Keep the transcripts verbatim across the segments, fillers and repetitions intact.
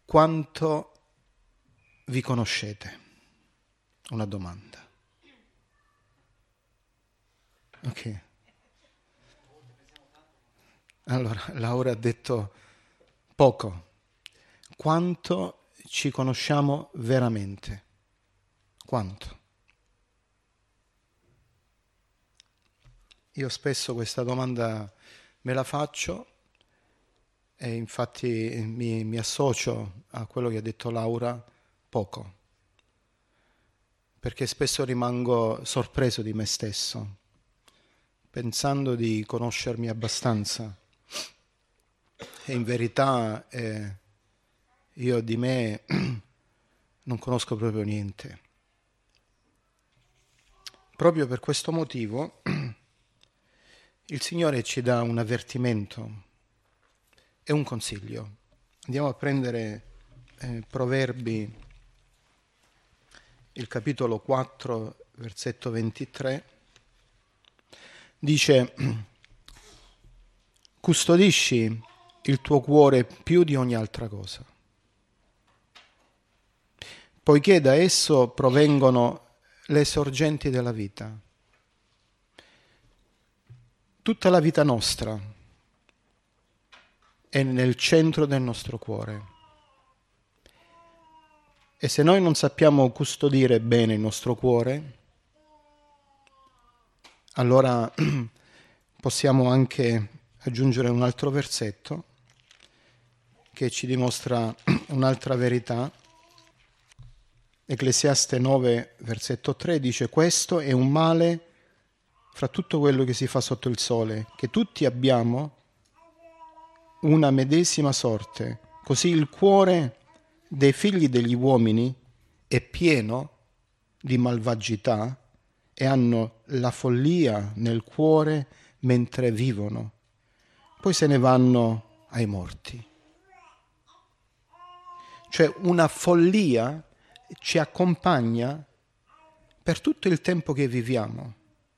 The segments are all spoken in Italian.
quanto vi conoscete? Una domanda. Ok. Allora, Laura ha detto poco. Quanto ci conosciamo veramente? Quanto? Io spesso questa domanda me la faccio e infatti mi, mi associo a quello che ha detto Laura, poco, perché spesso rimango sorpreso di me stesso, pensando di conoscermi abbastanza e in verità eh, io di me non conosco proprio niente. Proprio per questo motivo il Signore ci dà un avvertimento e un consiglio. Andiamo a prendere eh, Proverbi, il capitolo quattro, versetto ventitré. Dice: custodisci il tuo cuore più di ogni altra cosa, poiché da esso provengono le sorgenti della vita. Tutta la vita nostra è nel centro del nostro cuore. E se noi non sappiamo custodire bene il nostro cuore, allora possiamo anche aggiungere un altro versetto che ci dimostra un'altra verità. Ecclesiaste nove, versetto tre dice: questo è un male fra tutto quello che si fa sotto il sole, che tutti abbiamo una medesima sorte, così il cuore dei figli degli uomini è pieno di malvagità e hanno la follia nel cuore mentre vivono, poi se ne vanno ai morti. Cioè una follia ci accompagna per tutto il tempo che viviamo.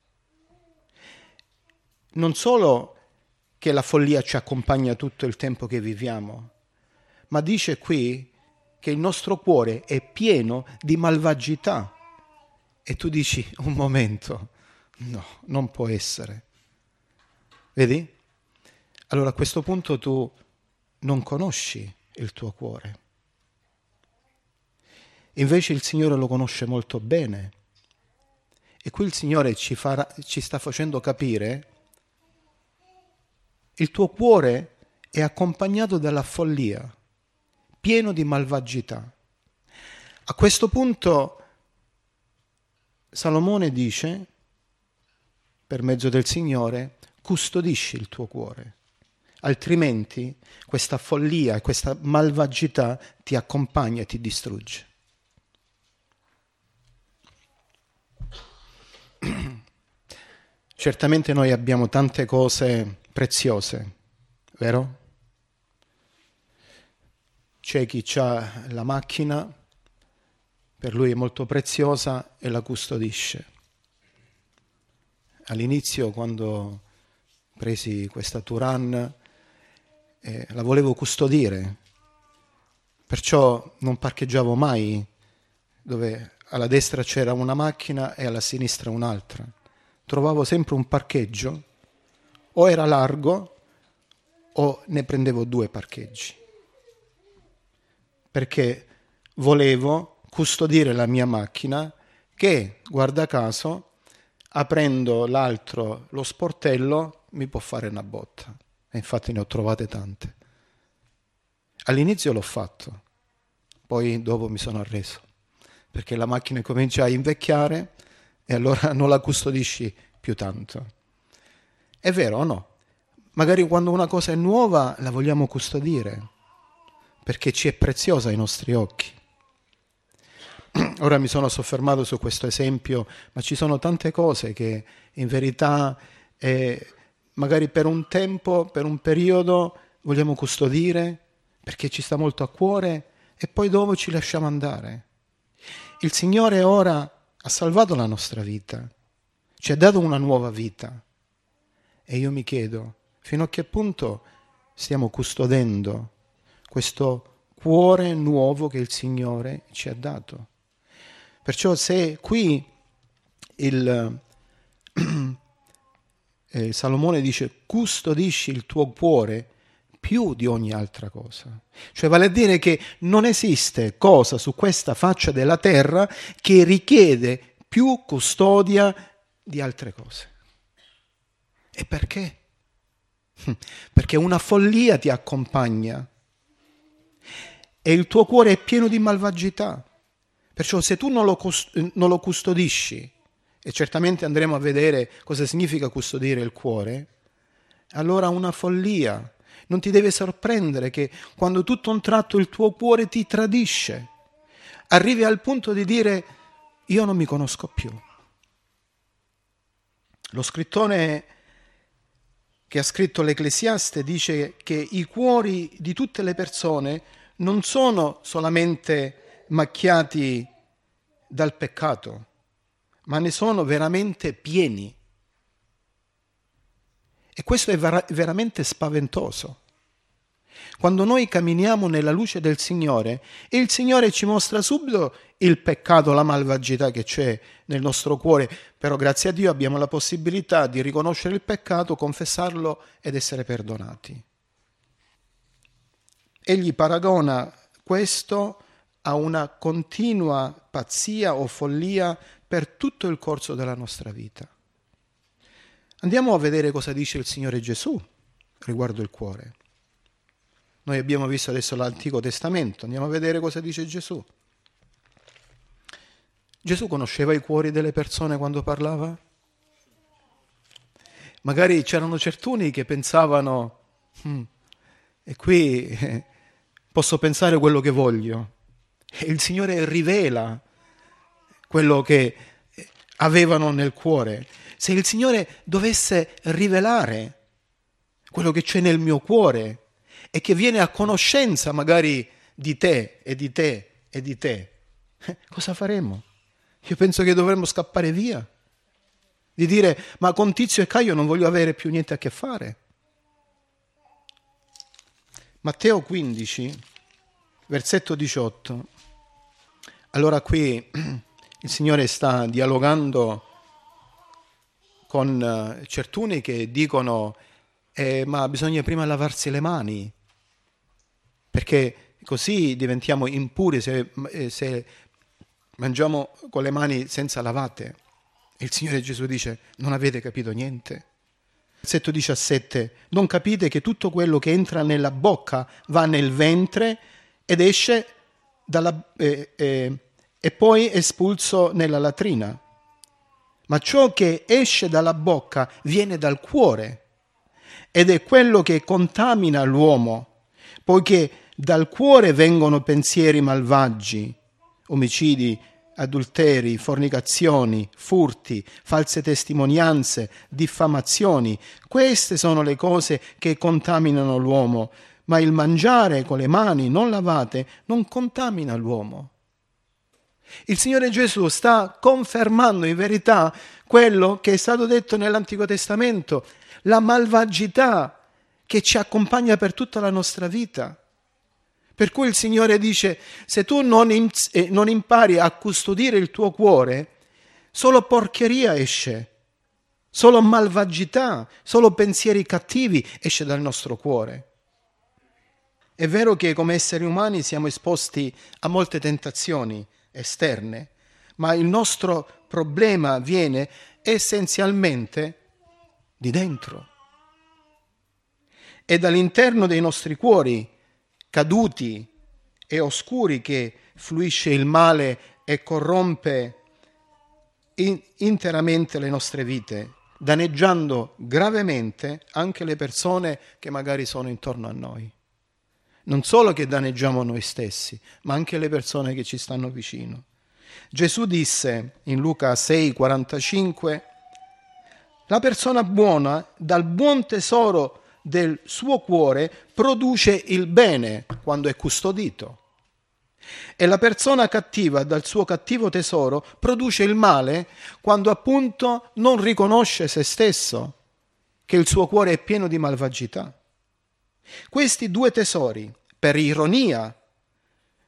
Non solo che la follia ci accompagna tutto il tempo che viviamo, ma dice qui che il nostro cuore è pieno di malvagità. E tu dici, un momento, no, non può essere. Vedi? Allora a questo punto tu non conosci il tuo cuore. Invece il Signore lo conosce molto bene. E qui il Signore ci, farà, ci sta facendo capire: il tuo cuore è accompagnato dalla follia, pieno di malvagità. A questo punto Salomone dice, per mezzo del Signore: custodisci il tuo cuore, altrimenti questa follia e questa malvagità ti accompagna e ti distrugge. Certamente noi abbiamo tante cose preziose, vero? C'è chi ha la macchina, per lui è molto preziosa e la custodisce. All'inizio, quando presi questa Touran, eh, la volevo custodire, perciò non parcheggiavo mai dove alla destra c'era una macchina e alla sinistra un'altra. Trovavo sempre un parcheggio, o era largo o ne prendevo due parcheggi, perché volevo custodire la mia macchina che, guarda caso, aprendo l'altro, lo sportello, mi può fare una botta. E infatti ne ho trovate tante. All'inizio l'ho fatto, poi dopo mi sono arreso, perché la macchina comincia a invecchiare e allora non la custodisci più tanto. È vero o no? Magari quando una cosa è nuova la vogliamo custodire, perché ci è preziosa ai nostri occhi. Ora mi sono soffermato su questo esempio, ma ci sono tante cose che in verità eh, magari per un tempo, per un periodo vogliamo custodire perché ci sta molto a cuore e poi dopo ci lasciamo andare. Il Signore ora ha salvato la nostra vita, ci ha dato una nuova vita e io mi chiedo fino a che punto stiamo custodendo questo cuore nuovo che il Signore ci ha dato. Perciò se qui il eh, Salomone dice custodisci il tuo cuore più di ogni altra cosa, cioè vale a dire che non esiste cosa su questa faccia della terra che richiede più custodia di altre cose. E perché? Perché una follia ti accompagna e il tuo cuore è pieno di malvagità. Perciò se tu non lo, cust- non lo custodisci, e certamente andremo a vedere cosa significa custodire il cuore, allora una follia. Non ti deve sorprendere che quando tutto a un tratto il tuo cuore ti tradisce, arrivi al punto di dire io non mi conosco più. Lo scrittore che ha scritto l'Ecclesiaste dice che i cuori di tutte le persone non sono solamente macchiati dal peccato, ma ne sono veramente pieni. E questo è ver- veramente spaventoso. Quando noi camminiamo nella luce del Signore, il Signore ci mostra subito il peccato, la malvagità che c'è nel nostro cuore, però grazie a Dio abbiamo la possibilità di riconoscere il peccato, confessarlo ed essere perdonati. Egli paragona questo a una continua pazzia o follia per tutto il corso della nostra vita. Andiamo a vedere cosa dice il Signore Gesù riguardo il cuore. Noi abbiamo visto adesso l'Antico Testamento, andiamo a vedere cosa dice Gesù. Gesù conosceva i cuori delle persone quando parlava? Magari c'erano certuni che pensavano, hm, e qui eh, posso pensare quello che voglio. E il Signore rivela quello che avevano nel cuore. Se il Signore dovesse rivelare quello che c'è nel mio cuore e che viene a conoscenza magari di te e di te e di te, eh, cosa faremo? Io penso che dovremmo scappare via, di dire ma con Tizio e Caio non voglio avere più niente a che fare. Matteo quindici, versetto diciotto. Allora qui il Signore sta dialogando con certuni che dicono eh, ma bisogna prima lavarsi le mani, perché così diventiamo impuri se, se mangiamo con le mani senza lavate. E il Signore Gesù dice, non avete capito niente? Versetto diciassette, non capite che tutto quello che entra nella bocca va nel ventre ed esce dalla, eh, eh, e poi è espulso nella latrina? Ma ciò che esce dalla bocca viene dal cuore ed è quello che contamina l'uomo, poiché dal cuore vengono pensieri malvagi, omicidi, adulteri, fornicazioni, furti, false testimonianze, diffamazioni. Queste sono le cose che contaminano l'uomo, ma il mangiare con le mani non lavate non contamina l'uomo. Il Signore Gesù sta confermando in verità quello che è stato detto nell'Antico Testamento, la malvagità che ci accompagna per tutta la nostra vita. Per cui il Signore dice, se tu non, non impari a custodire il tuo cuore, solo porcheria esce, solo malvagità, solo pensieri cattivi esce dal nostro cuore. È vero che come esseri umani siamo esposti a molte tentazioni esterne, ma il nostro problema viene essenzialmente di dentro. È dall'interno dei nostri cuori caduti e oscuri che fluisce il male e corrompe in- interamente le nostre vite, danneggiando gravemente anche le persone che magari sono intorno a noi. Non solo che danneggiamo noi stessi, ma anche le persone che ci stanno vicino. Gesù disse in Luca sei quarantacinque, la persona buona dal buon tesoro del suo cuore produce il bene quando è custodito, e la persona cattiva dal suo cattivo tesoro produce il male quando appunto non riconosce se stesso, che il suo cuore è pieno di malvagità. Questi due tesori, per ironia,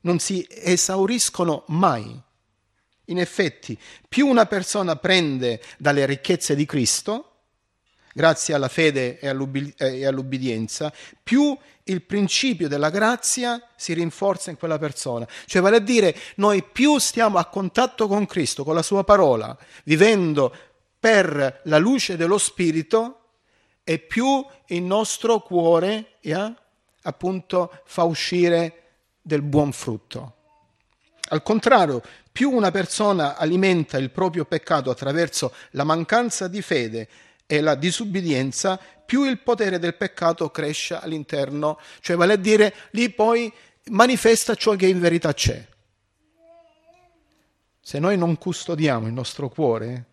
non si esauriscono mai. In effetti, più una persona prende dalle ricchezze di Cristo, grazie alla fede e all'ubbidienza, più il principio della grazia si rinforza in quella persona. Cioè, vale a dire, noi più stiamo a contatto con Cristo, con la sua parola, vivendo per la luce dello Spirito, e più il nostro cuore, yeah, appunto, fa uscire del buon frutto. Al contrario, più una persona alimenta il proprio peccato attraverso la mancanza di fede e la disubbidienza, più il potere del peccato cresce all'interno, cioè vale a dire, lì poi manifesta ciò che in verità c'è. Se noi non custodiamo il nostro cuore,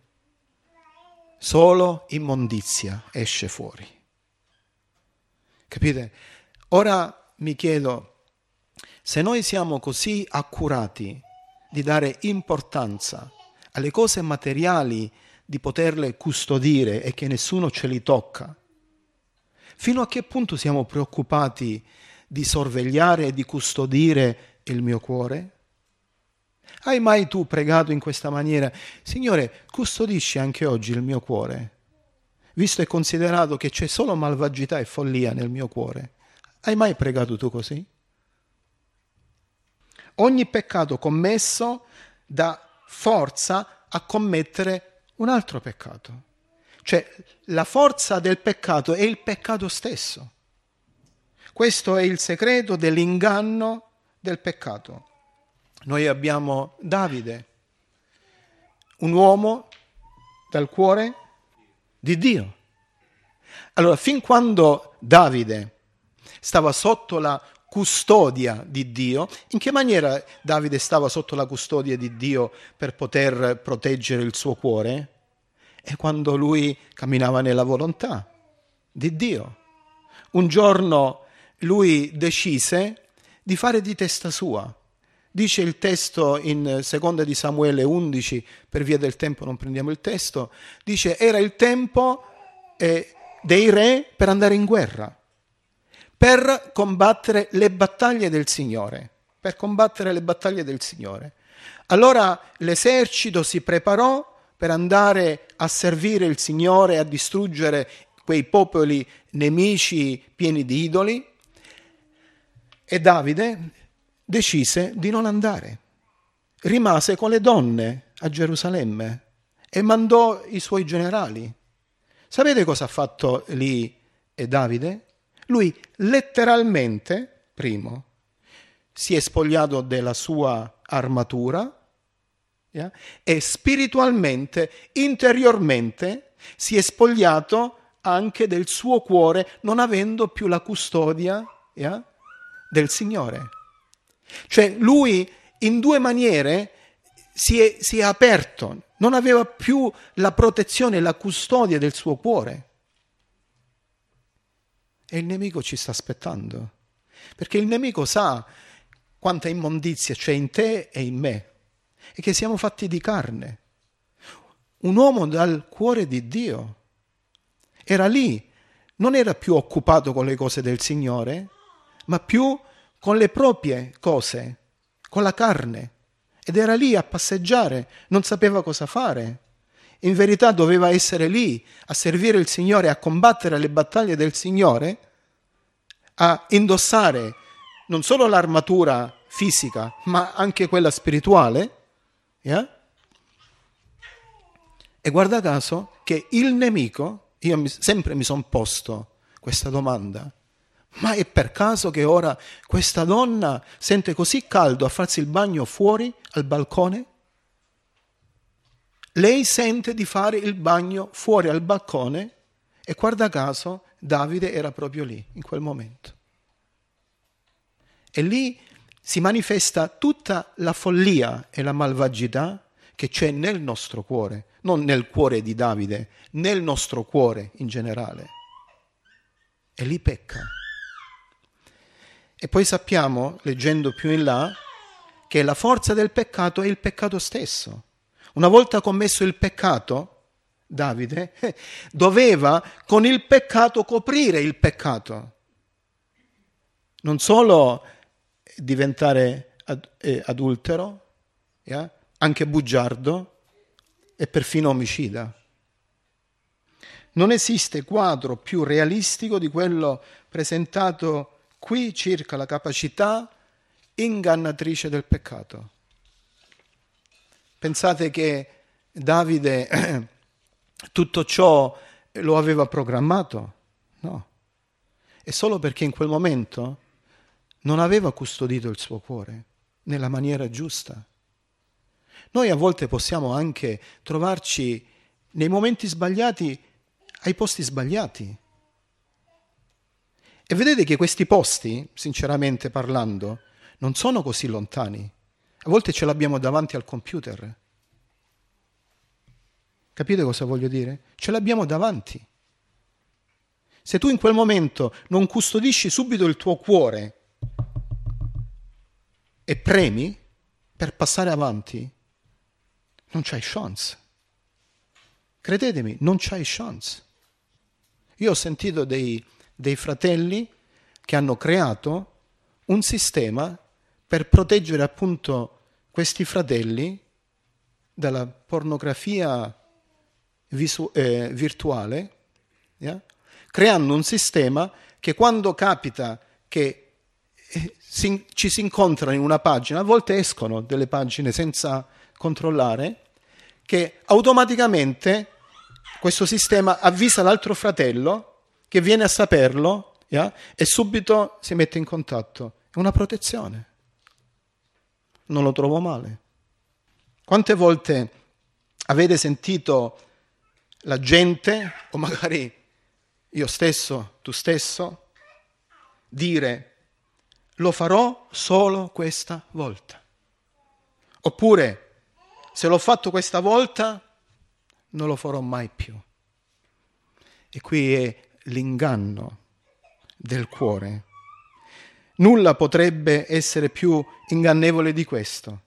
solo immondizia esce fuori. Capite? Ora mi chiedo, se noi siamo così accurati di dare importanza alle cose materiali, di poterle custodire e che nessuno ce li tocca, fino a che punto siamo preoccupati di sorvegliare e di custodire il mio cuore? Hai mai tu pregato in questa maniera: Signore, custodisci anche oggi il mio cuore, visto e considerato che c'è solo malvagità e follia nel mio cuore? Hai mai pregato tu così? Ogni peccato commesso dà forza a commettere un altro peccato. Cioè, la forza del peccato è il peccato stesso. Questo è il segreto dell'inganno del peccato. Noi abbiamo Davide, un uomo dal cuore di Dio. Allora, fin quando Davide stava sotto la custodia di Dio, in che maniera Davide stava sotto la custodia di Dio per poter proteggere il suo cuore? È quando lui camminava nella volontà di Dio. Un giorno lui decise di fare di testa sua. Dice il testo in seconda di Samuele undici, per via del tempo non prendiamo il testo, dice: era il tempo eh, dei re per andare in guerra, per combattere le battaglie del Signore, per combattere le battaglie del Signore. Allora l'esercito si preparò per andare a servire il Signore, a distruggere quei popoli nemici pieni di idoli, e Davide decise di non andare. Rimase con le donne a Gerusalemme e mandò i suoi generali. Sapete cosa ha fatto lì Davide? Lui letteralmente, primo, si è spogliato della sua armatura, yeah, e spiritualmente, interiormente, si è spogliato anche del suo cuore, non avendo più la custodia, yeah, del Signore. Cioè lui in due maniere si è, si è aperto, non aveva più la protezione e la custodia del suo cuore. E il nemico ci sta aspettando, perché il nemico sa quanta immondizia c'è in te e in me, e che siamo fatti di carne. Un uomo dal cuore di Dio era lì, non era più occupato con le cose del Signore, ma più con le proprie cose, con la carne, ed era lì a passeggiare, non sapeva cosa fare. In verità doveva essere lì a servire il Signore, a combattere le battaglie del Signore, a indossare non solo l'armatura fisica, ma anche quella spirituale. Yeah? E guarda caso che il nemico, io mi, sempre mi sono posto questa domanda: ma è per caso che ora questa donna sente così caldo a farsi il bagno fuori al balcone? Lei sente di fare il bagno fuori al balcone e guarda caso Davide era proprio lì in quel momento. E lì si manifesta tutta la follia e la malvagità che c'è nel nostro cuore, non nel cuore di Davide, nel nostro cuore in generale. E lì pecca. E poi sappiamo, leggendo più in là, che la forza del peccato è il peccato stesso. Una volta commesso il peccato, Davide eh, doveva con il peccato coprire il peccato. Non solo diventare ad, eh, adultero, yeah? Anche bugiardo e perfino omicida. Non esiste quadro più realistico di quello presentato qui circa la capacità ingannatrice del peccato. Pensate che Davide tutto ciò lo aveva programmato? No. È solo perché in quel momento non aveva custodito il suo cuore nella maniera giusta. Noi a volte possiamo anche trovarci nei momenti sbagliati ai posti sbagliati. E vedete che questi posti, sinceramente parlando, non sono così lontani. A volte ce l'abbiamo davanti al computer. Capite cosa voglio dire? Ce l'abbiamo davanti. Se tu in quel momento non custodisci subito il tuo cuore e premi per passare avanti, non c'hai chance. Credetemi, non c'hai chance. Io ho sentito dei, dei fratelli che hanno creato un sistema per proteggere appunto questi fratelli dalla pornografia visu- eh, virtuale, yeah? Creando un sistema che quando capita che eh, si, ci si incontrano in una pagina, a volte escono delle pagine senza controllare, che automaticamente questo sistema avvisa l'altro fratello che viene a saperlo, yeah? E subito si mette in contatto. È una protezione. Non lo trovo male. Quante volte avete sentito la gente, o magari io stesso, tu stesso, dire lo farò solo questa volta. Oppure se l'ho fatto questa volta non lo farò mai più. E qui è l'inganno del cuore. Nulla potrebbe essere più ingannevole di questo.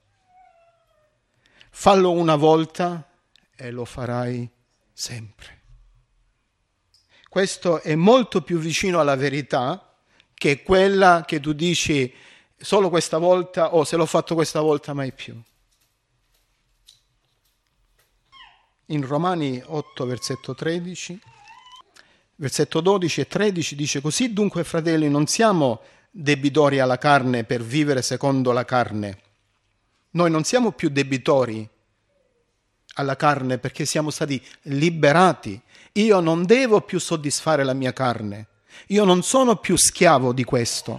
Fallo una volta e lo farai sempre. Questo è molto più vicino alla verità che quella che tu dici solo questa volta o se l'ho fatto questa volta mai più. In Romani otto, versetto tredici, versetto dodici e tredici dice: così dunque, fratelli, non siamo debitori alla carne per vivere secondo la carne. Noi non siamo più debitori alla carne perché siamo stati liberati. Io non devo più soddisfare la mia carne. Io non sono più schiavo di questo.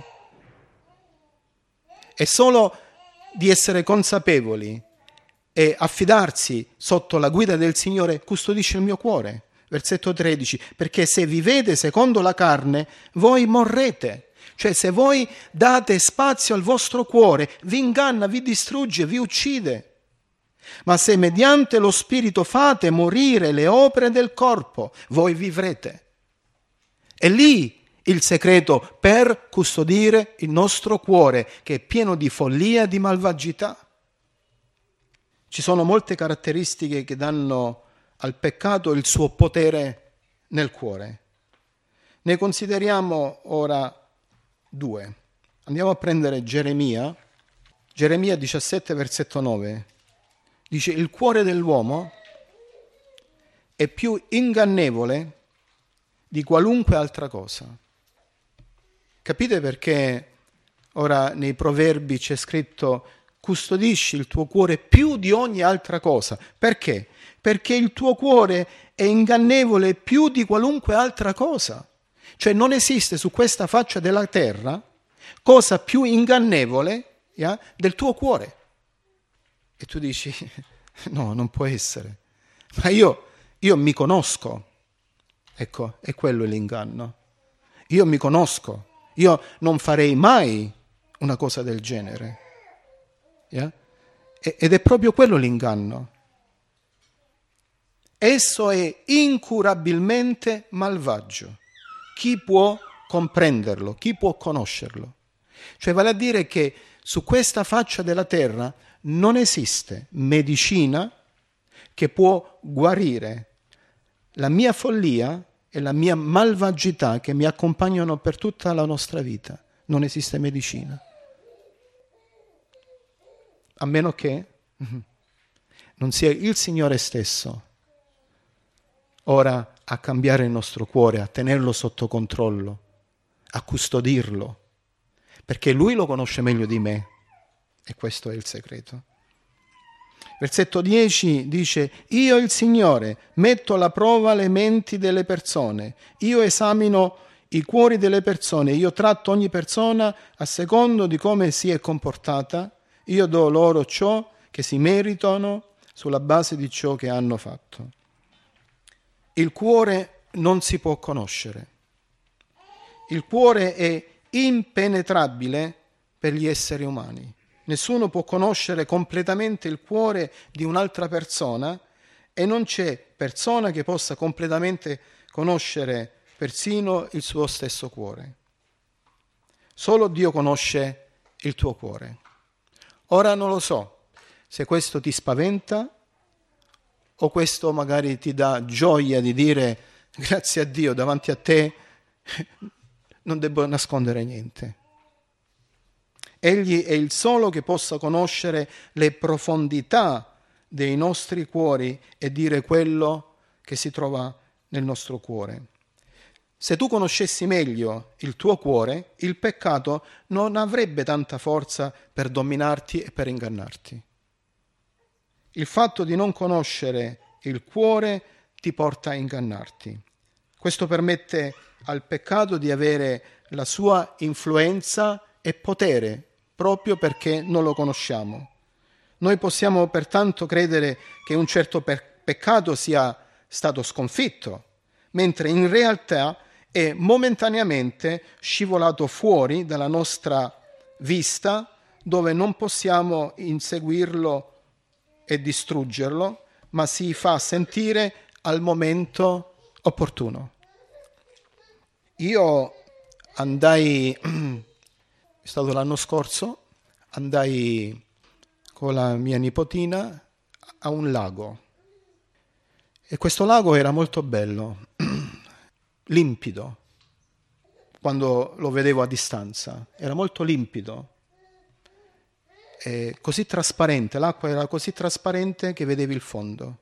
È solo di essere consapevoli e affidarsi sotto la guida del Signore custodisce il mio cuore. Versetto tredici, perché se vivete secondo la carne, voi morrete. Cioè se voi date spazio al vostro cuore, vi inganna, vi distrugge, vi uccide. Ma se mediante lo Spirito fate morire le opere del corpo, voi vivrete. È lì il segreto per custodire il nostro cuore, che è pieno di follia e di malvagità. Ci sono molte caratteristiche che danno al peccato il suo potere nel cuore. Ne consideriamo ora due. Andiamo a prendere Geremia, Geremia diciassette, versetto nove. Dice: il cuore dell'uomo è più ingannevole di qualunque altra cosa. Capite perché ora nei proverbi c'è scritto: custodisci il tuo cuore più di ogni altra cosa. Perché? Perché il tuo cuore è ingannevole più di qualunque altra cosa. Cioè non esiste su questa faccia della terra cosa più ingannevole, yeah, del tuo cuore. E tu dici: no, non può essere. Ma io, io mi conosco. Ecco, è quello l'inganno. Io mi conosco. Io non farei mai una cosa del genere. Yeah? Ed è proprio quello l'inganno. Esso è incurabilmente malvagio. Chi può comprenderlo? Chi può conoscerlo? Cioè vale a dire che su questa faccia della terra non esiste medicina che può guarire la mia follia e la mia malvagità che mi accompagnano per tutta la nostra vita. Non esiste medicina. a meno che non sia il Signore stesso ora a cambiare il nostro cuore, a tenerlo sotto controllo, a custodirlo, perché Lui lo conosce meglio di me, e questo è il segreto. Versetto dieci dice: io il Signore metto alla prova le menti delle persone, io esamino i cuori delle persone, io tratto ogni persona a secondo di come si è comportata, io do loro ciò che si meritano sulla base di ciò che hanno fatto. Il cuore non si può conoscere. Il cuore è impenetrabile per gli esseri umani. Nessuno può conoscere completamente il cuore di un'altra persona e non c'è persona che possa completamente conoscere persino il suo stesso cuore. Solo Dio conosce il tuo cuore. Ora non lo so se questo ti spaventa o questo magari ti dà gioia di dire grazie a Dio, davanti a te non devo nascondere niente. Egli è il solo che possa conoscere le profondità dei nostri cuori e dire quello che si trova nel nostro cuore. Se tu conoscessi meglio il tuo cuore, il peccato non avrebbe tanta forza per dominarti e per ingannarti. Il fatto di non conoscere il cuore ti porta a ingannarti. Questo permette al peccato di avere la sua influenza e potere, proprio perché non lo conosciamo. Noi possiamo pertanto credere che un certo per- peccato sia stato sconfitto, mentre in realtà è momentaneamente scivolato fuori dalla nostra vista, dove non possiamo inseguirlo e distruggerlo, ma si fa sentire al momento opportuno. Io andai, è stato l'anno scorso, andai con la mia nipotina a un lago e questo lago era molto bello, limpido, quando lo vedevo a distanza, era molto limpido, e così trasparente, l'acqua era così trasparente che vedevi il fondo.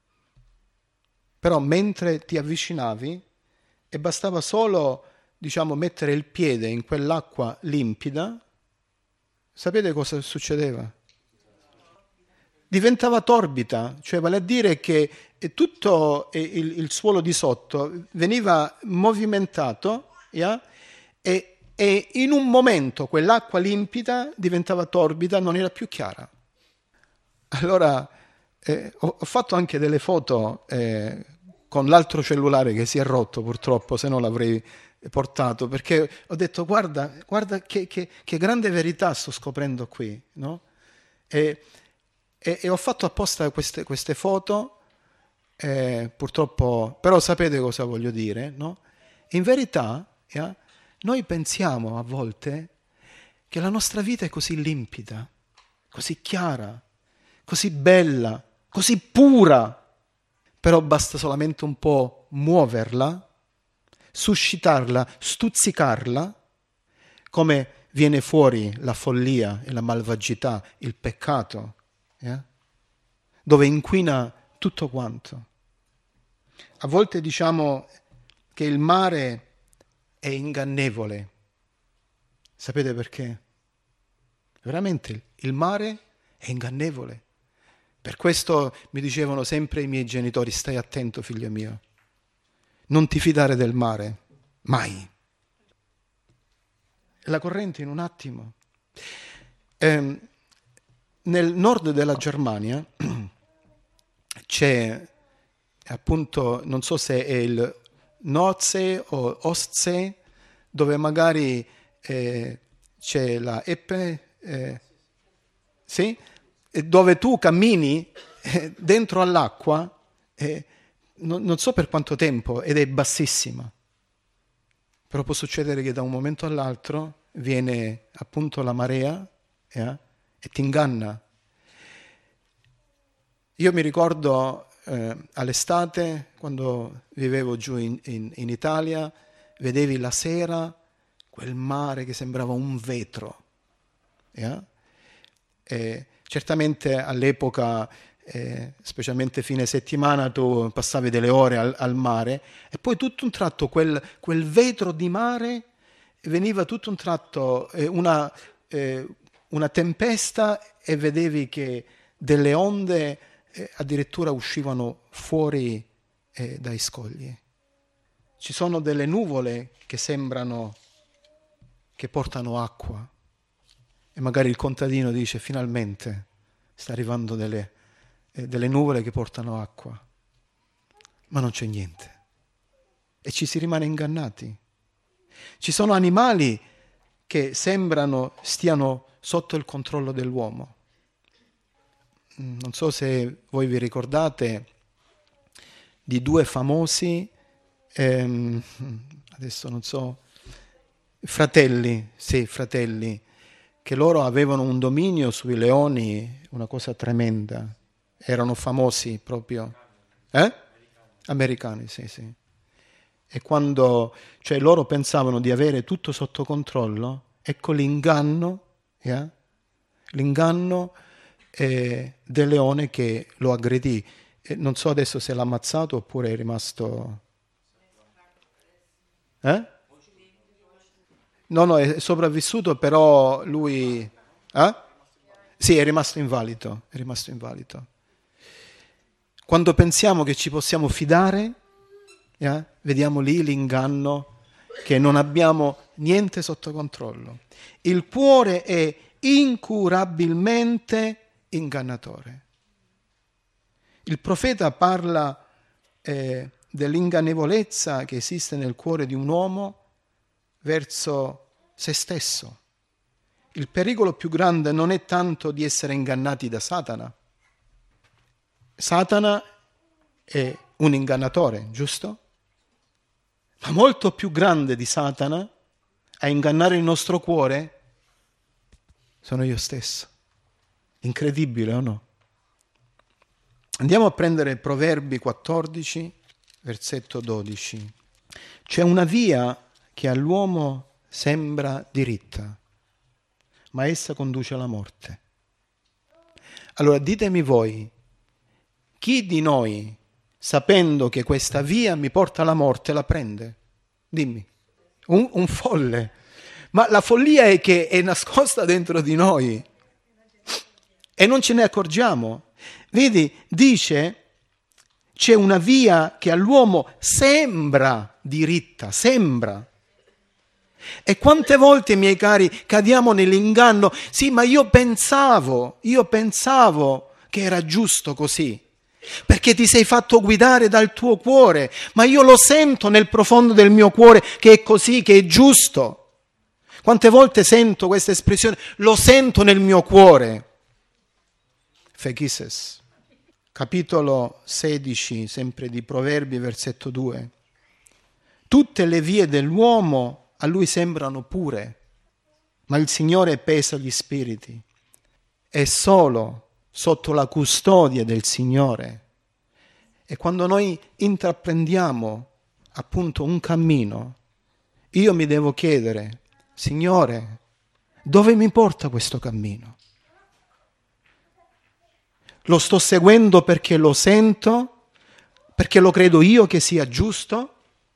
Però mentre ti avvicinavi e bastava solo, diciamo, mettere il piede in quell'acqua limpida, sapete cosa succedeva? Diventava torbida, cioè vale a dire che tutto il, il suolo di sotto veniva movimentato, yeah? e, e in un momento quell'acqua limpida diventava torbida, non era più chiara. Allora eh, ho, ho fatto anche delle foto eh, con l'altro cellulare che si è rotto purtroppo, se no l'avrei portato, perché ho detto guarda, guarda che, che, che grande verità sto scoprendo qui, no? E, e, e ho fatto apposta queste, queste foto, eh, purtroppo, però sapete cosa voglio dire, no? In verità, yeah, noi pensiamo a volte che la nostra vita è così limpida, così chiara, così bella, così pura, però basta solamente un po' muoverla, suscitarla, stuzzicarla, come viene fuori la follia e la malvagità, il peccato, eh? Dove inquina tutto quanto. A volte diciamo che il mare è ingannevole. Sapete perché? Veramente il mare è ingannevole. Per questo mi dicevano sempre i miei genitori: stai attento, figlio mio, non ti fidare del mare, mai. La corrente in un attimo. Eh, nel nord della Germania c'è appunto, non so se è il Nordsee o Ostsee, dove magari eh, c'è la Eppe, eh, sì? Dove tu cammini eh, dentro all'acqua, eh, non, non so per quanto tempo, ed è bassissima. Però può succedere che da un momento all'altro viene appunto la marea eh, e ti inganna. Io mi ricordo eh, all'estate, quando vivevo giù in, in, in Italia, vedevi la sera quel mare che sembrava un vetro. Eh? Eh, certamente all'epoca, eh, specialmente fine settimana, tu passavi delle ore al, al mare e poi tutto un tratto quel, quel vetro di mare veniva tutto un tratto eh, una, eh, una tempesta e vedevi che delle onde eh, addirittura uscivano fuori eh, dai scogli. Ci sono delle nuvole che sembrano che portano acqua e magari il contadino dice finalmente sta arrivando delle, eh, delle nuvole che portano acqua, ma non c'è niente e ci si rimane ingannati. Ci sono animali che sembrano stiano sotto il controllo dell'uomo. Non so se voi vi ricordate di due famosi, ehm, adesso non so, fratelli, sì, fratelli, che loro avevano un dominio sui leoni, una cosa tremenda. Erano famosi proprio. Eh? Americani, sì, sì. E quando, cioè loro pensavano di avere tutto sotto controllo, ecco l'inganno, yeah? l'inganno eh, del leone che lo aggredì. E non so adesso se l'ha ammazzato oppure è rimasto... Eh? No, no, è sopravvissuto, però lui... Eh? Sì, è rimasto invalido, è rimasto invalido. Quando pensiamo che ci possiamo fidare, eh, vediamo lì l'inganno, che non abbiamo niente sotto controllo. Il cuore è incurabilmente ingannatore. Il profeta parla eh, dell'ingannevolezza che esiste nel cuore di un uomo verso se stesso. Il pericolo più grande non è tanto di essere ingannati da Satana. Satana è un ingannatore, giusto? Ma molto più grande di Satana a ingannare il nostro cuore sono io stesso. Incredibile o no? Andiamo a prendere Proverbi quattordici, versetto dodici. C'è una via che all'uomo sembra diritta, ma essa conduce alla morte. Allora ditemi voi, chi di noi, sapendo che questa via mi porta alla morte, la prende? Dimmi. Un, un folle. Ma la follia è che è nascosta dentro di noi e non ce ne accorgiamo. Vedi, dice, c'è una via che all'uomo sembra diritta, sembra. E quante volte, miei cari, cadiamo nell'inganno? Sì, ma io pensavo, io pensavo che era giusto così, perché ti sei fatto guidare dal tuo cuore, ma io lo sento nel profondo del mio cuore che è così, che è giusto. Quante volte sento questa espressione? Lo sento nel mio cuore. Fechises, capitolo sedici, sempre di Proverbi, versetto due. Tutte le vie dell'uomo a lui sembrano pure, ma il Signore pesa gli spiriti. È solo sotto la custodia del Signore. E quando noi intraprendiamo appunto un cammino, io mi devo chiedere, Signore, dove mi porta questo cammino? Lo sto seguendo perché lo sento, perché lo credo io che sia giusto,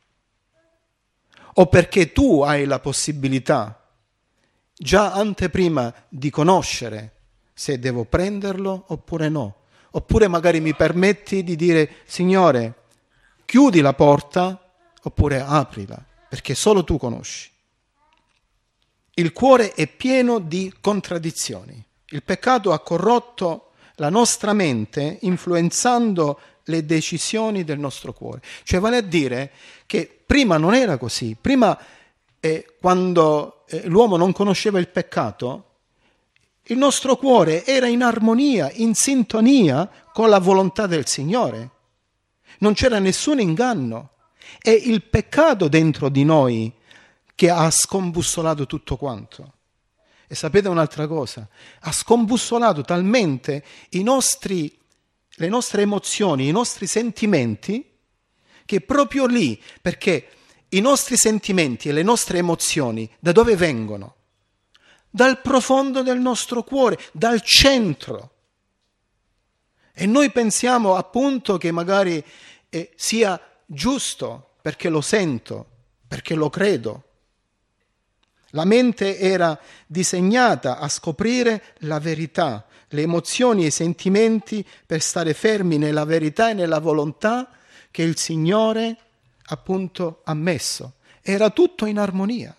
o perché tu hai la possibilità, già anteprima, di conoscere se devo prenderlo oppure no. Oppure magari mi permetti di dire, Signore, chiudi la porta oppure aprila, perché solo tu conosci. Il cuore è pieno di contraddizioni. Il peccato ha corrotto la nostra mente influenzando le decisioni del nostro cuore. Cioè vale a dire che prima non era così. Prima, eh, quando eh, l'uomo non conosceva il peccato, il nostro cuore era in armonia, in sintonia con la volontà del Signore. Non c'era nessun inganno. È il peccato dentro di noi che ha scombussolato tutto quanto. E sapete un'altra cosa? Ha scombussolato talmente i nostri, le nostre emozioni, i nostri sentimenti, che proprio lì, perché i nostri sentimenti e le nostre emozioni da dove vengono? dal profondo del nostro cuore, dal centro. E noi pensiamo appunto che magari eh, sia giusto perché lo sento, perché lo credo. La mente era disegnata a scoprire la verità, le emozioni e i sentimenti per stare fermi nella verità e nella volontà che il Signore appunto ha messo. Era tutto in armonia.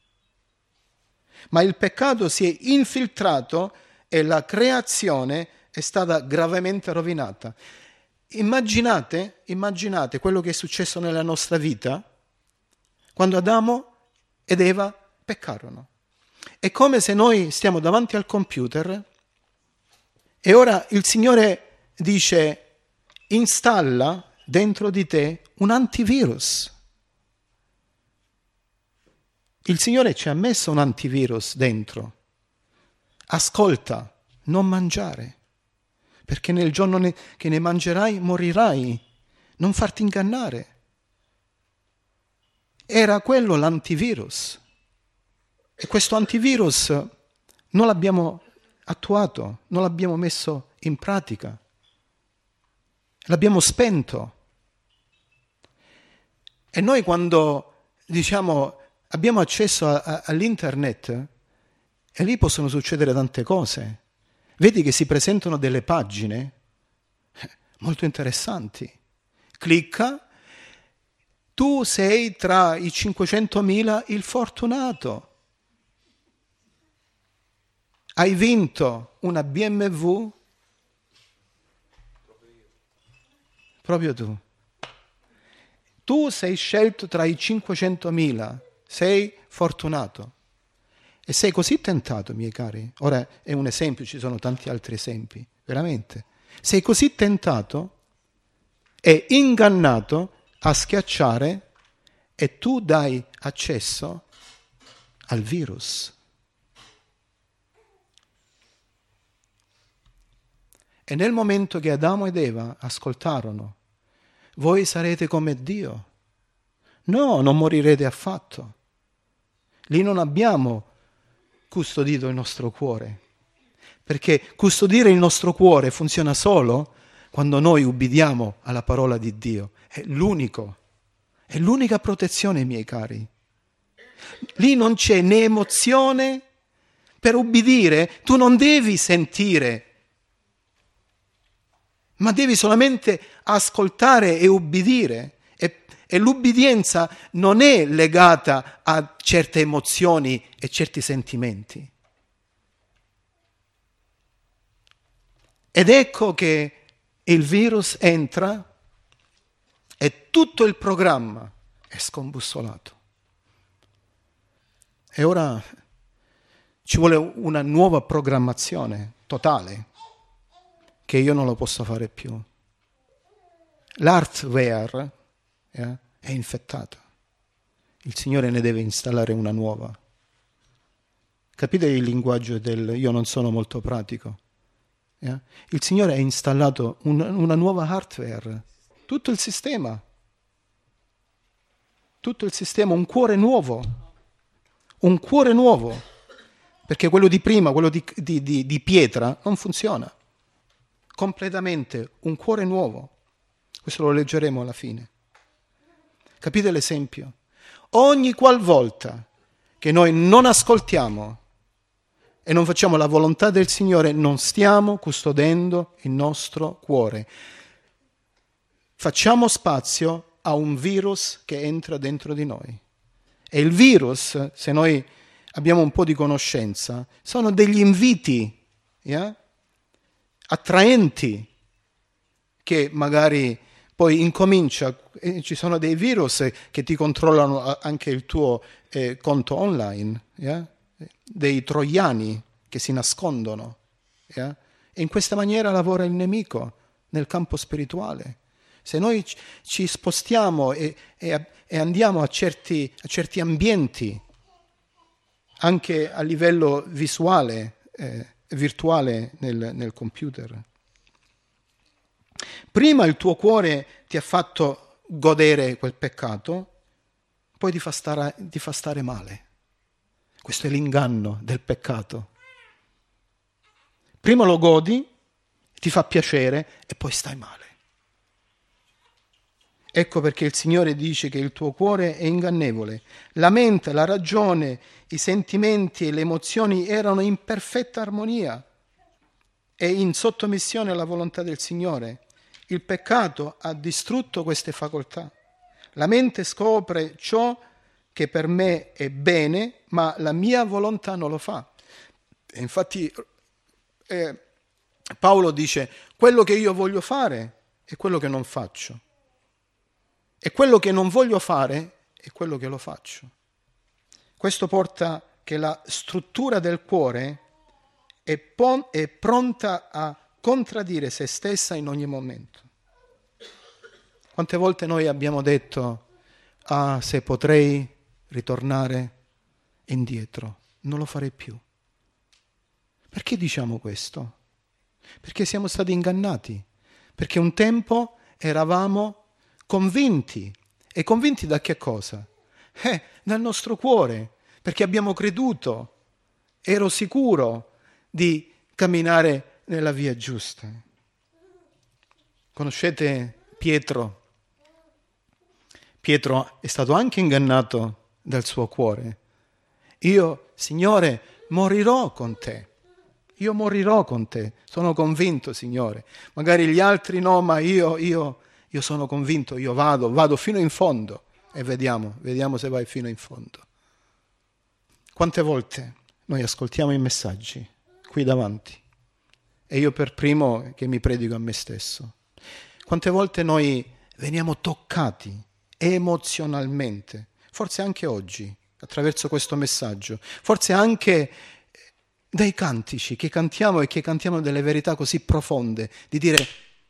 Ma il peccato si è infiltrato e la creazione è stata gravemente rovinata. Immaginate, immaginate quello che è successo nella nostra vita quando Adamo ed Eva peccarono. È come se noi stiamo davanti al computer e ora il Signore dice: installa dentro di te un antivirus. Il Signore ci ha messo un antivirus dentro. Ascolta, non mangiare, perché nel giorno ne- che ne mangerai morirai. Non farti ingannare. Era quello l'antivirus. E questo antivirus non l'abbiamo attuato, non l'abbiamo messo in pratica. L'abbiamo spento. E noi quando, diciamo, abbiamo accesso a, a, all'internet, e lì possono succedere tante cose. Vedi che si presentano delle pagine molto interessanti. Clicca, tu sei tra i cinquecentomila il fortunato. Hai vinto una B M W? Proprio tu. Tu sei scelto tra i cinquecentomila, sei fortunato. E sei così tentato, miei cari. Ora è un esempio, ci sono tanti altri esempi, veramente. Sei così tentato e ingannato a schiacciare e tu dai accesso al virus. E nel momento che Adamo ed Eva ascoltarono, voi sarete come Dio. No, non morirete affatto. Lì non abbiamo custodito il nostro cuore, perché custodire il nostro cuore funziona solo quando noi ubbidiamo alla parola di Dio. È l'unico, è l'unica protezione, miei cari. Lì non c'è né emozione. Per ubbidire tu non devi sentire, ma devi solamente ascoltare e ubbidire. E, e l'ubbidienza non è legata a certe emozioni e certi sentimenti. Ed ecco che il virus entra e tutto il programma è scombussolato. E ora ci vuole una nuova programmazione totale, che io non lo posso fare più. L'hardware eh, è infettata. Il Signore ne deve installare una nuova. Capite il linguaggio del io non sono molto pratico? Eh? Il Signore ha installato un, una nuova hardware, tutto il sistema, tutto il sistema, un cuore nuovo, un cuore nuovo, perché quello di prima, quello di, di, di, di pietra, non funziona. Completamente un cuore nuovo. Questo lo leggeremo alla fine. Capite l'esempio? Ogni qualvolta che noi non ascoltiamo e non facciamo la volontà del Signore, non stiamo custodendo il nostro cuore. Facciamo spazio a un virus che entra dentro di noi. E il virus, se noi abbiamo un po' di conoscenza, sono degli inviti, yeah? attraenti, che magari poi incomincia, eh, ci sono dei virus che ti controllano anche il tuo eh, conto online, yeah? dei troiani che si nascondono. Yeah? E in questa maniera lavora il nemico nel campo spirituale. Se noi ci spostiamo e, e, e andiamo a certi, a certi ambienti, anche a livello visuale, eh, virtuale nel, nel computer. Prima il tuo cuore ti ha fatto godere quel peccato, poi ti fa stare, ti fa stare male. Questo è l'inganno del peccato. Prima lo godi, ti fa piacere e poi stai male. Ecco perché il Signore dice che il tuo cuore è ingannevole. La mente, la ragione, i sentimenti e le emozioni erano in perfetta armonia e in sottomissione alla volontà del Signore. Il peccato ha distrutto queste facoltà. La mente scopre ciò che per me è bene, ma la mia volontà non lo fa. E infatti eh, Paolo dice: quello che io voglio fare è quello che non faccio. E quello che non voglio fare è quello che lo faccio. Questo porta che la struttura del cuore è, pon- è pronta a contraddire se stessa in ogni momento. Quante volte noi abbiamo detto: ah, se potrei ritornare indietro, non lo farei più. Perché diciamo questo? Perché siamo stati ingannati, perché un tempo eravamo convinti. E convinti da che cosa? Eh, dal nostro cuore, perché abbiamo creduto, ero sicuro di camminare nella via giusta. Conoscete Pietro? Pietro è stato anche ingannato dal suo cuore. Io, Signore, morirò con te. Io morirò con te. Sono convinto, Signore. Magari gli altri no, ma io, io, io sono convinto. Io vado, vado fino in fondo. E vediamo, vediamo se vai fino in fondo. Quante volte noi ascoltiamo i messaggi qui davanti? E io per primo che mi predico a me stesso. Quante volte noi veniamo toccati emozionalmente, forse anche oggi, attraverso questo messaggio, forse anche dai cantici che cantiamo e che cantiamo delle verità così profonde, di dire: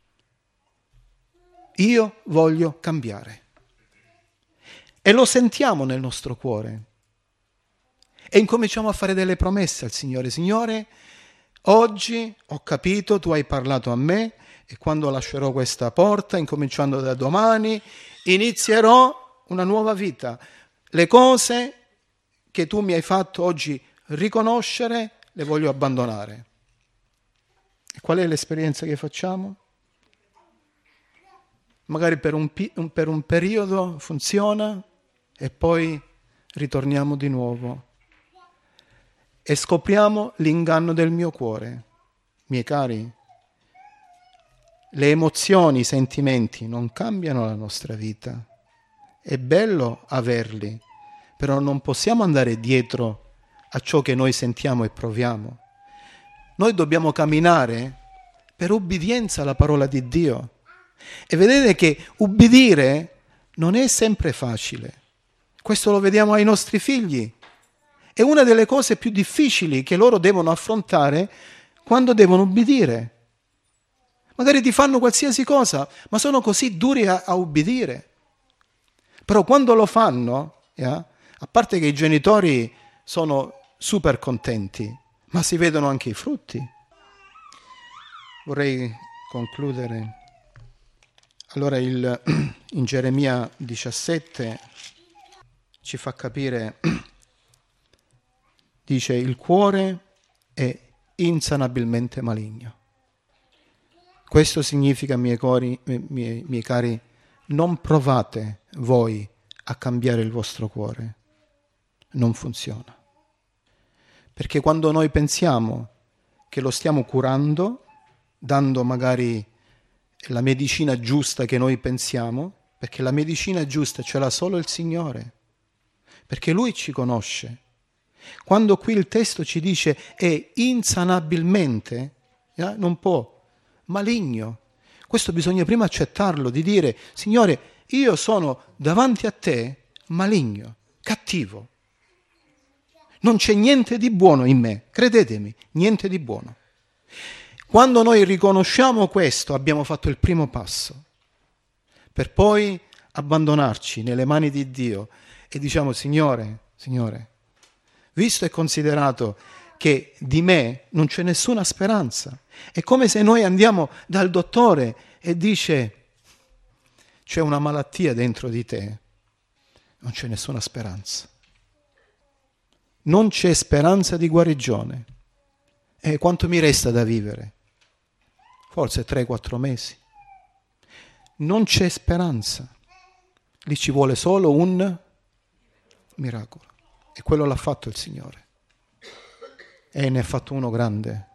io voglio cambiare. E lo sentiamo nel nostro cuore. E incominciamo a fare delle promesse al Signore. Signore, oggi ho capito, tu hai parlato a me, e quando lascerò questa porta, incominciando da domani, inizierò una nuova vita. Le cose che tu mi hai fatto oggi riconoscere, le voglio abbandonare. E qual è l'esperienza che facciamo? Magari per un, per un periodo funziona e poi ritorniamo di nuovo. E scopriamo l'inganno del mio cuore. Miei cari, le emozioni, i sentimenti non cambiano la nostra vita. È bello averli, però non possiamo andare dietro a ciò che noi sentiamo e proviamo. Noi dobbiamo camminare per ubbidienza alla parola di Dio. E vedete che ubbidire non è sempre facile. Questo lo vediamo ai nostri figli. È una delle cose più difficili che loro devono affrontare quando devono ubbidire. Magari ti fanno qualsiasi cosa, ma sono così duri a, a ubbidire. Però quando lo fanno, eh, a parte che i genitori sono super contenti, ma si vedono anche i frutti. Vorrei concludere. Allora il, in Geremia diciassette ci fa capire, dice: il cuore è insanabilmente maligno. Questo significa, miei, cori, miei, miei cari, non provate voi a cambiare il vostro cuore. Non funziona. Perché quando noi pensiamo che lo stiamo curando, dando magari la medicina giusta che noi pensiamo, perché la medicina giusta ce l'ha solo il Signore, perché Lui ci conosce. Quando qui il testo ci dice è insanabilmente, eh, non può, maligno. Questo bisogna prima accettarlo, di dire: Signore, io sono davanti a te maligno, cattivo. Non c'è niente di buono in me, credetemi, niente di buono. Quando noi riconosciamo questo, abbiamo fatto il primo passo, per poi abbandonarci nelle mani di Dio e diciamo: Signore, Signore, visto e considerato che di me non c'è nessuna speranza, è come se noi andiamo dal dottore e dice: c'è una malattia dentro di te, non c'è nessuna speranza. non c'è speranza di guarigione. E quanto mi resta da vivere? Forse tre quattro mesi. Non c'è speranza. Lì ci vuole solo un miracolo. E quello l'ha fatto il Signore. E ne ha fatto uno grande.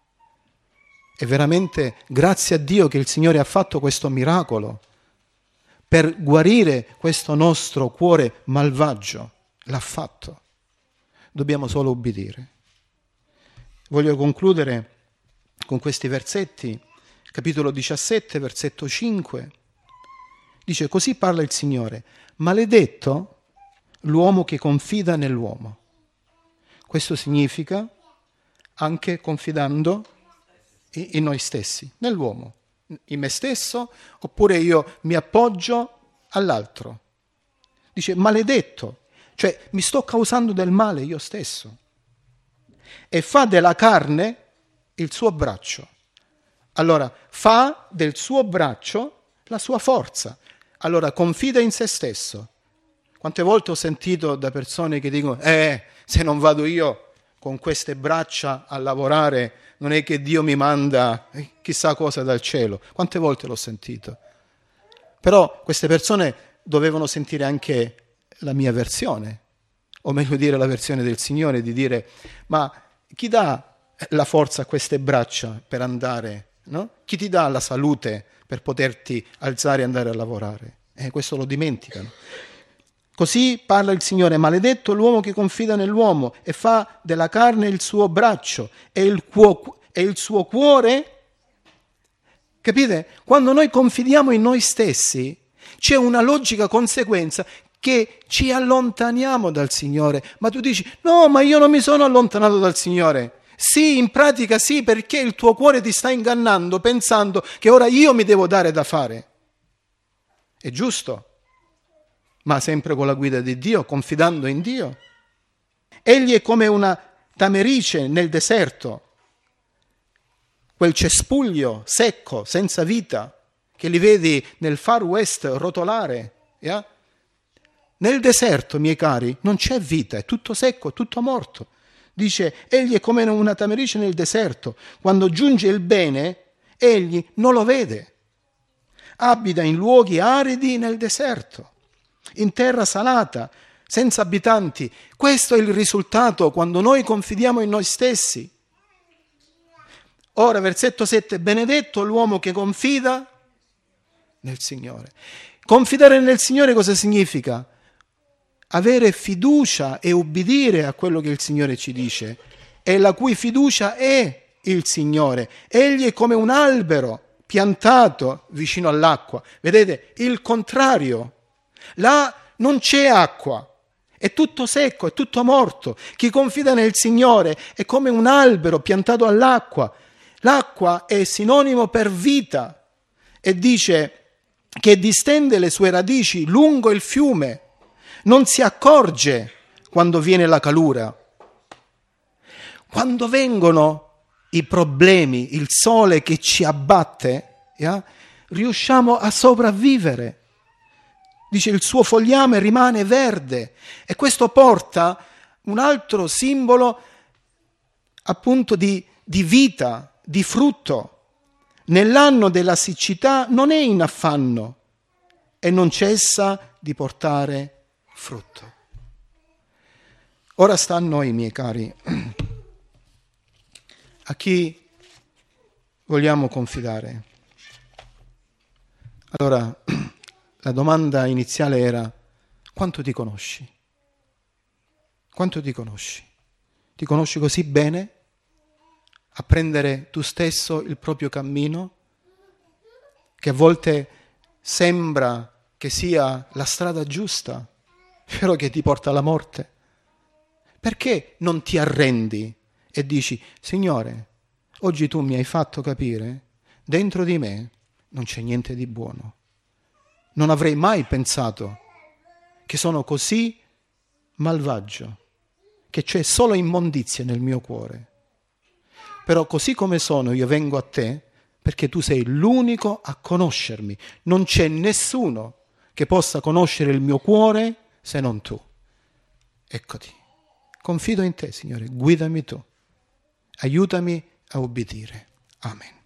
E veramente grazie a Dio che il Signore ha fatto questo miracolo per guarire questo nostro cuore malvagio. L'ha fatto. Dobbiamo solo ubbidire. Voglio concludere con questi versetti. Capitolo diciassette, versetto cinque. Dice: così parla il Signore, maledetto l'uomo che confida nell'uomo. Questo significa anche confidando in noi stessi, nell'uomo, in me stesso, oppure io mi appoggio all'altro. Dice maledetto, cioè mi sto causando del male io stesso. E fa della carne il suo braccio. Allora, fa del suo braccio la sua forza. Allora, confida in se stesso. Quante volte ho sentito da persone che dicono eh, se non vado io con queste braccia a lavorare, non è che Dio mi manda chissà cosa dal cielo. Quante volte l'ho sentito. Però queste persone dovevano sentire anche la mia versione, o meglio dire la versione del Signore, di dire ma chi dà la forza a queste braccia per andare, no? Chi ti dà la salute per poterti alzare e andare a lavorare? Eh, questo lo dimenticano. Così parla il Signore: maledetto l'uomo che confida nell'uomo e fa della carne il suo braccio e il, cuo- e il suo cuore. Capite? Quando noi confidiamo in noi stessi c'è una logica conseguenza che ci allontaniamo dal Signore. Ma tu dici no, ma io non mi sono allontanato dal Signore. Sì, in pratica sì, perché il tuo cuore ti sta ingannando pensando che ora io mi devo dare da fare. È giusto, ma sempre con la guida di Dio, confidando in Dio. Egli è come una tamerice nel deserto, quel cespuglio secco, senza vita, che li vedi nel Far West rotolare. Yeah? Nel deserto, miei cari, non c'è vita, è tutto secco, è tutto morto. Dice, egli è come una tamerice nel deserto. Quando giunge il bene, egli non lo vede. Abita in luoghi aridi nel deserto, in terra salata, senza abitanti. Questo è il risultato quando noi confidiamo in noi stessi. Ora, versetto sette, benedetto l'uomo che confida nel Signore. Confidare nel Signore cosa significa? Avere fiducia e ubbidire a quello che il Signore ci dice, e la cui fiducia è il Signore. Egli è come un albero piantato vicino all'acqua. Vedete, il contrario. Là non c'è acqua, è tutto secco, è tutto morto. Chi confida nel Signore è come un albero piantato all'acqua. L'acqua è sinonimo per vita e dice che distende le sue radici lungo il fiume. Non si accorge quando viene la calura. Quando vengono i problemi, il sole che ci abbatte, yeah, riusciamo a sopravvivere. Dice il suo fogliame rimane verde e questo porta un altro simbolo appunto di, di vita, di frutto. Nell'anno della siccità non è in affanno e non cessa di portare frutto. Ora sta a noi, miei cari, a chi vogliamo confidare. Allora, la domanda iniziale era: quanto ti conosci? Quanto ti conosci? Ti conosci così bene a prendere tu stesso il proprio cammino, che a volte sembra che sia la strada giusta, però che ti porta alla morte? Perché non ti arrendi e dici: Signore, oggi tu mi hai fatto capire, dentro di me non c'è niente di buono. Non avrei mai pensato che sono così malvagio, che c'è solo immondizia nel mio cuore. Però così come sono io vengo a te perché tu sei l'unico a conoscermi. Non c'è nessuno che possa conoscere il mio cuore se non tu. Eccoti, Confido in te, Signore, guidami tu. Aiutami a ubbidire. Amen.